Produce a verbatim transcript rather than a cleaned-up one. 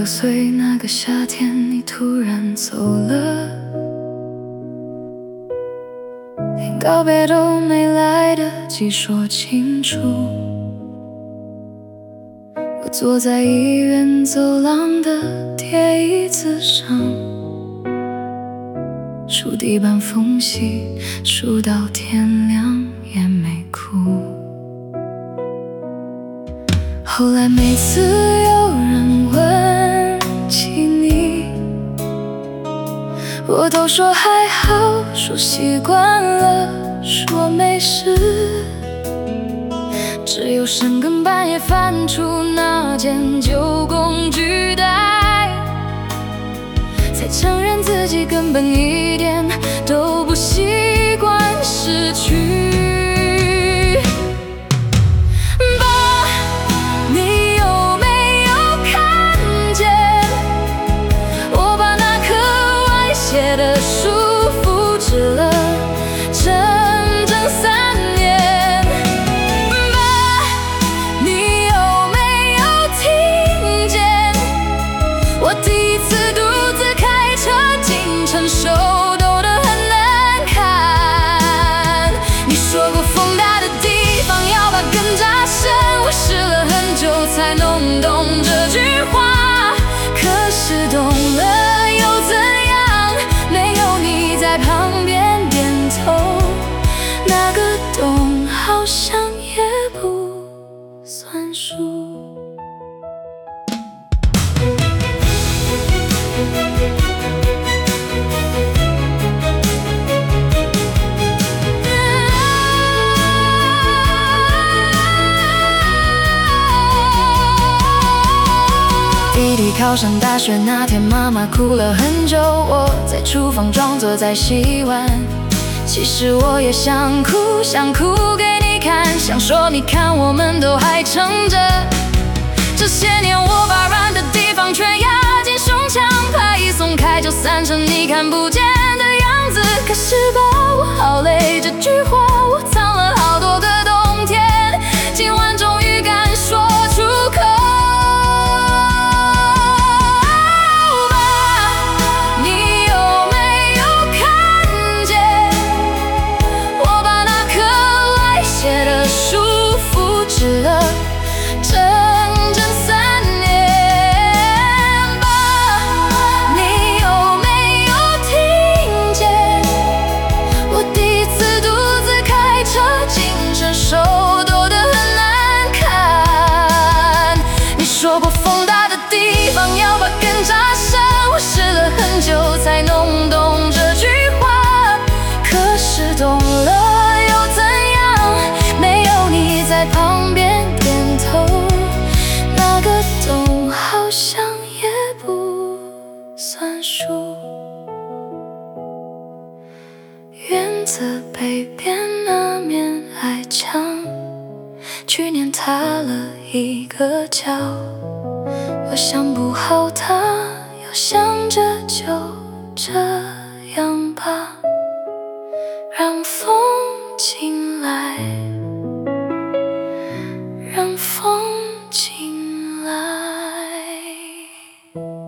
岁那个夏天，你突然走了，连告别都没来得及说清楚。我坐在医院走廊的铁椅子上，数地板缝隙，数到天亮也没哭。后来每次有人问起你，我都说还好，说习惯了，说没事。只有深更半夜翻出那件旧工具袋，才承认自己根本一点都不习惯失去。的束缚织了整整三年，爸，你有没有听见？我第一次独自开车进城，手抖得很难看。你说过风大的地方要把根扎深，我试了很久才弄懂这句话，可是懂了。在旁边点头，那个懂好像也不算数。弟弟考上大学那天，妈妈哭了很久。我在厨房装作在洗碗，其实我也想哭，想哭给你看，想说你看我们都还撑着。这些年我把软的地方全压进胸腔，怕一松开就散成你看不见的样子。可是吧，我好累，这句话我藏了好多个冬天，今晚终于敢说出口。织了整整三年，爸，你有没有听见？我第一次独自开车进城，手抖得很难看。你说过风大的地方要把根扎深，我试了很久才弄懂这句话，可是懂了又怎样？没有你在旁边点头，那个懂好像也不算数。院子北边那面矮墙，去年塌了一个角，我想不好它，又想着就这样吧，让风进来，让风进来。